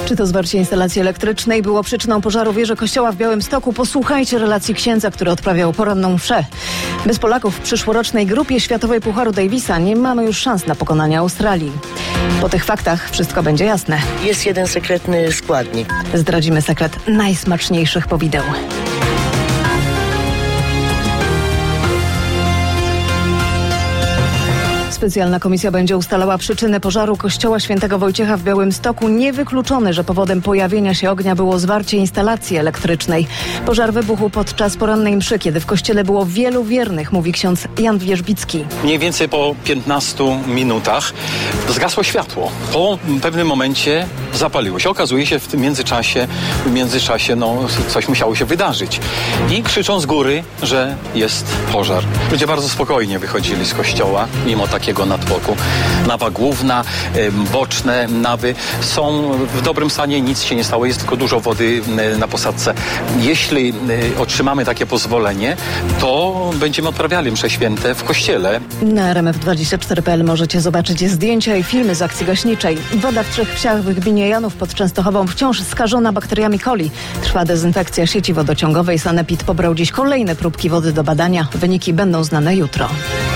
Czy to zwarcie instalacji elektrycznej było przyczyną pożaru wieży kościoła w Białymstoku? Posłuchajcie relacji księdza, który odprawiał poranną mszę. Bez Polaków w przyszłorocznej grupie światowej Pucharu Davisa nie mamy już szans na pokonanie Australii. Po tych faktach wszystko będzie jasne. Jest jeden sekretny składnik. Zdradzimy sekret najsmaczniejszych powideł. Specjalna komisja będzie ustalała przyczyny pożaru kościoła świętego Wojciecha w Białymstoku. Niewykluczone, że powodem pojawienia się ognia było zwarcie instalacji elektrycznej. Pożar wybuchł podczas porannej mszy, kiedy w kościele było wielu wiernych, mówi ksiądz Jan Wierzbicki. Mniej więcej po 15 minutach zgasło światło. Po pewnym momencie zapaliło się. Okazuje się, w tym międzyczasie coś musiało się wydarzyć. I krzyczą z góry, że jest pożar. Ludzie bardzo spokojnie wychodzili z kościoła, mimo takiego natłoku. Nawa główna, boczne nawy są w dobrym stanie, nic się nie stało, jest tylko dużo wody na posadzce. Jeśli otrzymamy takie pozwolenie, to będziemy odprawiali msze święte w kościele. Na RMF24.pl możecie zobaczyć zdjęcia i filmy z akcji gaśniczej. Woda w 3 wsiach w gminie Janów pod Częstochową wciąż skażona bakteriami coli. Trwa dezynfekcja sieci wodociągowej. Sanepid pobrał dziś kolejne próbki wody do badania. Wyniki będą znane jutro.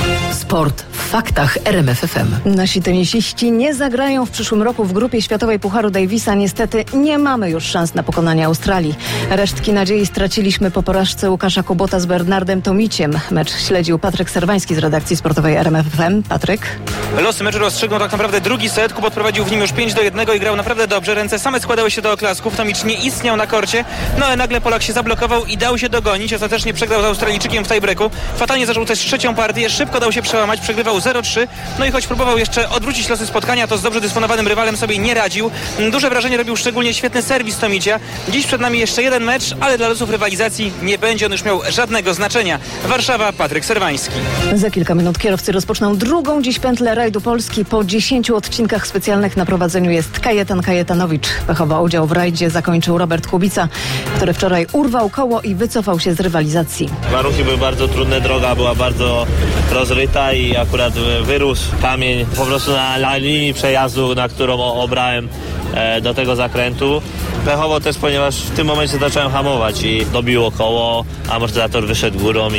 Sport w faktach RMF FM. Nasi tenisiści nie zagrają w przyszłym roku w grupie światowej Pucharu Davisa. Niestety nie mamy już szans na pokonanie Australii. Resztki nadziei straciliśmy po porażce Łukasza Kubota z Bernardem Tomiciem. Mecz śledził Patryk Serwański z redakcji sportowej RMF FM. Patryk? Losy meczu rozstrzygnął tak naprawdę drugi set. Kubot prowadził w nim już 5-1 i grał naprawdę dobrze. Ręce same składały się do oklasków. Tomicz nie istniał na korcie. No ale nagle Polak się zablokował i dał się dogonić. Ostatecznie przegrał z Australijczykiem w tiebreaku. Fatalnie zaczął też trzecią partię. Szybko dał się przełamać. Przegrywał 0-3. No i choć próbował jeszcze odwrócić losy spotkania, to z dobrze dysponowanym rywalem sobie nie radził. Duże wrażenie robił szczególnie świetny serwis Tomicia. Dziś przed nami jeszcze jeden mecz, ale dla losów rywalizacji nie będzie on już miał żadnego znaczenia. Warszawa, Patryk Serwański. Za kilka minut kierowcy rozpoczną drugą dziś pętlę rajdu Polski. Po 10 odcinkach specjalnych na prowadzeniu jest Kajetan Kajetanowicz. Pechowo udział w rajdzie zakończył Robert Kubica, który wczoraj urwał koło i wycofał się z rywalizacji. Warunki były bardzo trudne, droga była bardzo rozryta i akurat wyrósł kamień po prostu na linii przejazdu, na którą obrałem do tego zakrętu. Pechowo też, ponieważ w tym momencie zacząłem hamować i dobiło koło, amortyzator wyszedł górą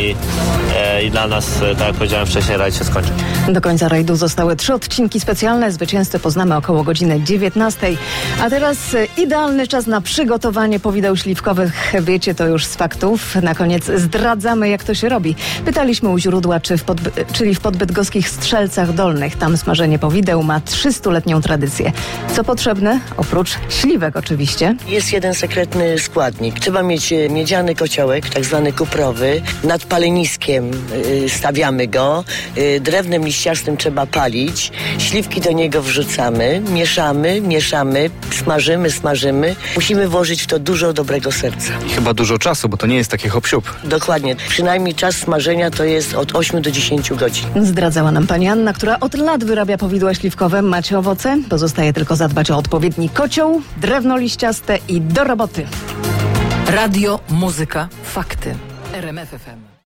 i dla nas, tak jak powiedziałem wcześniej, rajd się skończył. Do końca rajdu zostały 3 odcinki specjalne. Zwycięzcę poznamy około godziny 19. A teraz idealny czas na przygotowanie powideł śliwkowych. Wiecie to już z faktów. Na koniec zdradzamy, jak to się robi. Pytaliśmy u źródła, czyli w podbydgoskich Strzelcach Dolnych. Tam smażenie powideł ma 300-letnią tradycję. Co potrzebne? Oprócz śliwek oczywiście. Jest jeden sekretny składnik. Trzeba mieć miedziany kociołek, tak zwany kuprowy. Nad paleniskiem stawiamy go. Drewnem liściastym trzeba palić. Śliwki do niego wrzucamy. Mieszamy. Smażymy. Musimy włożyć w to dużo dobrego serca. I chyba dużo czasu, bo to nie jest taki hop-siup. Dokładnie. Przynajmniej czas smażenia to jest od 8 do 10 godzin. Zdradzała nam pani Anna, która od lat wyrabia powidła śliwkowe. Macie owoce? Pozostaje tylko zadbać o odpowiedni kocioł, drewno liściaste i do roboty. Radio, muzyka, fakty. RMF FM.